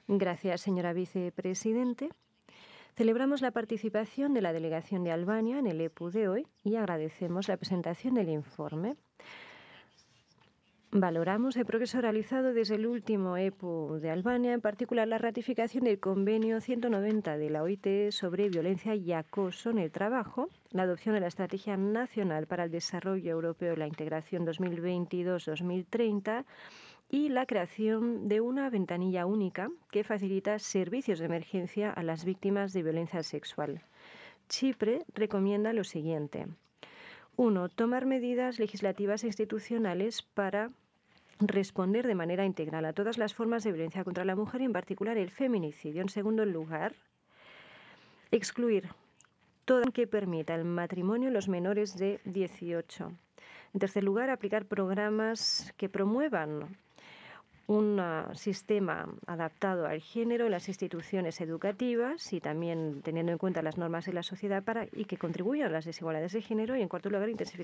Gracias, señora vicepresidente. Celebramos la participación de la delegación de Albania en el EPU de hoy y agradecemos la presentación del informe. Valoramos el progreso realizado desde el último EPU de Albania, en particular la ratificación del Convenio 190 de la OIT sobre violencia y acoso en el trabajo, la adopción de la Estrategia Nacional para el Desarrollo Europeo y la Integración 2022-2030 y la creación de una ventanilla única que facilita servicios de emergencia a las víctimas de violencia sexual. Chipre recomienda lo siguiente. 1. Tomar medidas legislativas e institucionales para responder de manera integral a todas las formas de violencia contra la mujer y en particular el feminicidio. En segundo lugar, excluir todo que permita el matrimonio en los menores de 18. En tercer lugar, aplicar programas que promuevan un sistema adaptado al género en las instituciones educativas y también teniendo en cuenta las normas de la sociedad y que contribuyan a las desigualdades de género. Y en cuarto lugar, intensificar